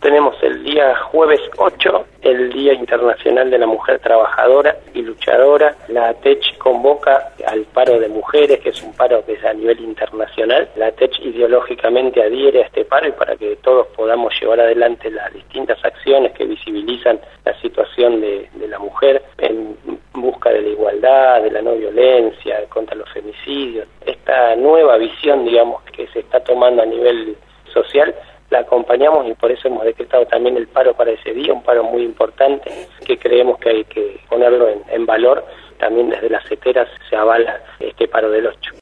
tenemos el día jueves 8, el Día Internacional de la Mujer Trabajadora y Luchadora. La ATECH convoca al paro de mujeres, que es un paro que es a nivel internacional. La ATECH ideológicamente adhiere a este paro y para que todos podamos llevar adelante las distintas acciones que visibilizan la situación de la mujer en busca de la igualdad, de la no violencia, contra los femicidios. Esta nueva visión, digamos, que se está tomando a nivel social, la acompañamos y por eso hemos decretado también el paro para ese día, un paro muy importante que creemos que hay que ponerlo en valor. También desde las CETERAS se avala este paro del 8.